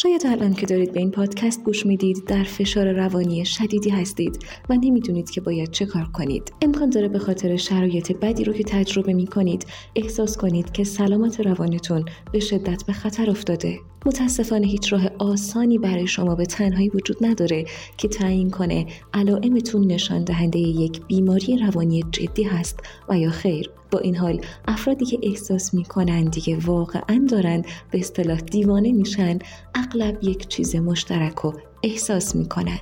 شاید الان که دارید به این پادکست گوش میدید در فشار روانی شدیدی هستید و نمیدونید که باید چه کار کنید. امکان داره به خاطر شرایط بدی رو که تجربه میکنید احساس کنید که سلامت روانتون به شدت به خطر افتاده. متاسفانه هیچ راه آسانی برای شما به تنهایی وجود نداره که تعیین کنه علائمتون نشان دهنده یک بیماری روانی جدی هست و یا خیر. با این حال افرادی که احساس میکنن دیگه واقعا دارن به اصطلاح دیوانه میشن اغلب یک چیز مشترک و احساس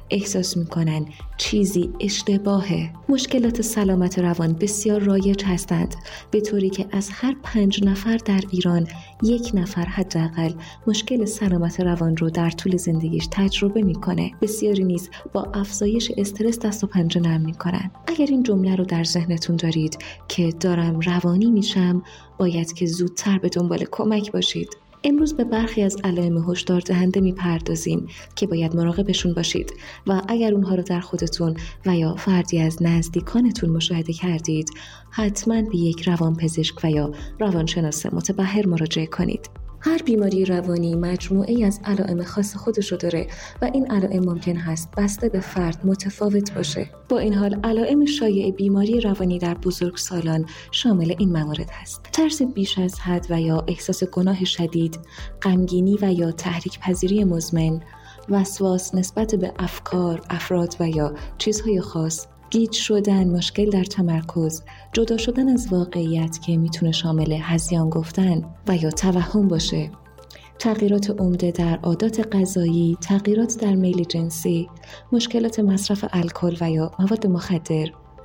میکنن چیزی اشتباهه. مشکلات سلامت روان بسیار رایج هستند، به طوری که از هر 5 نفر در ایران 1 نفر حداقل مشکل سلامت روان رو در طول زندگیش تجربه میکنه. بسیاری نیز با افزایش استرس دست و پنجه نرم میکنن. اگر این جمله رو در ذهنتون دارید که دارم روانی میشم، باید که زودتر به دنبال کمک باشید. امروز به برخی از علائم هشدار دهنده میپردازیم که باید مراقبشون باشید و اگر اونها رو در خودتون و یا فردی از نزدیکانتون مشاهده کردید، حتما به یک روانپزشک و یا روانشناس متبحر مراجعه کنید. هر بیماری روانی مجموعه‌ای از علائم خاص خودشو داره و این علائم ممکن هست بسته به فرد متفاوت باشه. با این حال علائم شایع بیماری روانی در بزرگسالان شامل این موارد هست: ترس بیش از حد و یا احساس گناه شدید، غمگینی و یا تحریک پذیری مزمن، وسواس نسبت به افکار، افراد و یا چیزهای خاص، گیج شدن، مشکل در تمرکز، جدا شدن از واقعیت که میتونه شامل هذیان گفتن و یا توهم باشه، تغییرات عمده در عادات غذایی، تغییرات در میل جنسی، مشکلات مصرف الکل و یا مواد مخدر،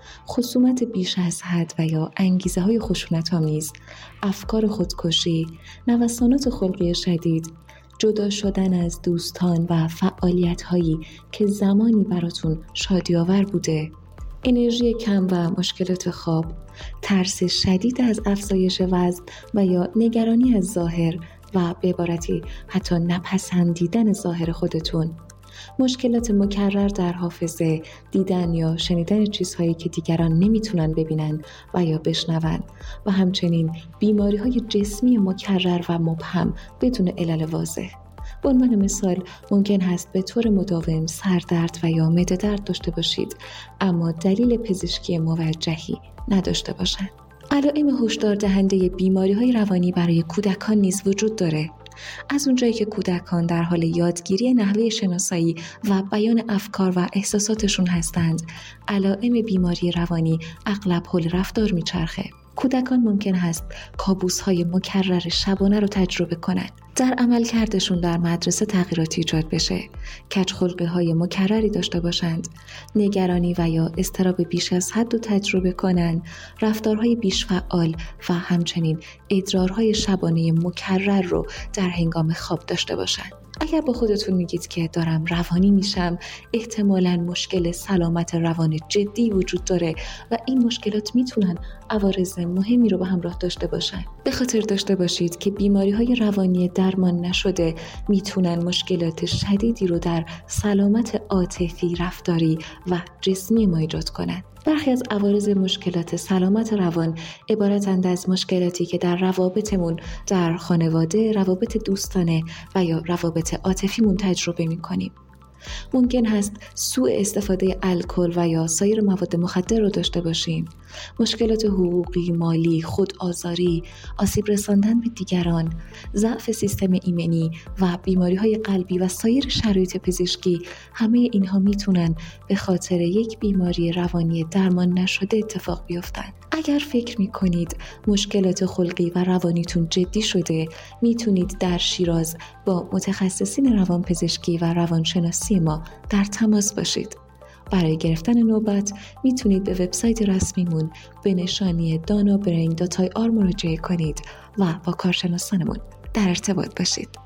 خصومت بیش از حد و یا انگیزه‌های خشونت‌آمیز، افکار خودکشی، نوسانات خلقی شدید، جدا شدن از دوستان و فعالیت‌هایی که زمانی براتون شادی‌آور بوده، انرژی کم و مشکلات خواب، ترس شدید از افزایش وزن و یا نگرانی از ظاهر و به عبارتی حتی نپسندیدن ظاهر خودتون، مشکلات مکرر در حافظه، دیدن یا شنیدن چیزهایی که دیگران نمیتونن ببینن و یا بشنون و همچنین بیماری‌های جسمی مکرر و مبهم بدون علل واضح. به عنوان مثال ممکن هست به طور مداوم سردرد و یا معده درد داشته باشید اما دلیل پزشکی موجهی نداشته باشند. علائم هشدار دهنده بیماری‌های روانی برای کودکان نیز وجود داره. از اونجایی که کودکان در حال یادگیری نحوه شناسایی و بیان افکار و احساساتشون هستند، علائم بیماری روانی اغلب حول رفتار میچرخه. کودکان ممکن هست کابوس‌های مکرر شبانه رو تجربه کنند. در عملکردشون در مدرسه تغییراتی ایجاد بشه، کج‌خلقی‌های مکرری داشته باشند، نگرانی و یا اضطراب بیش از حد رو تجربه کنند، رفتارهای بیش فعال و همچنین ادرارهای شبانه مکرر رو در هنگام خواب داشته باشند. اگر با خودتون میگید که دارم روانی میشم، احتمالاً مشکل سلامت روان جدی وجود داره و این مشکلات میتونن عوارض مهمی رو به همراه داشته باشن. به خاطر داشته باشید که بیماری‌های روانی درمان نشده میتونن مشکلات شدیدی رو در سلامت عاطفی، رفتاری و جسمی ما ایجاد کنن. برخی از عوارض مشکلات سلامت روان عبارتند از مشکلاتی که در روابطمون، در خانواده، روابط دوستانه و یا روابط عاطفیمون تجربه می‌کنیم. ممکن هست سوء استفاده الکل و یا سایر مواد مخدر رو داشته باشیم. مشکلات حقوقی، مالی، خودآزاری، آسیب رساندن به دیگران، ضعف سیستم ایمنی و بیماری‌های قلبی و سایر شرایط پزشکی، همه اینها میتونن به خاطر یک بیماری روانی درمان نشده اتفاق بیفتن. اگر فکر میکنید مشکلات خلقی و روانیتون جدی شده، میتونید در شیراز با متخصصین روانپزشکی و روانشناسی ما در تماس باشید. برای گرفتن نوبت میتونید به وبسایت رسمیمون به نشانی danabrain.ir مراجعه کنید و با کارشناسانمون در ارتباط باشید.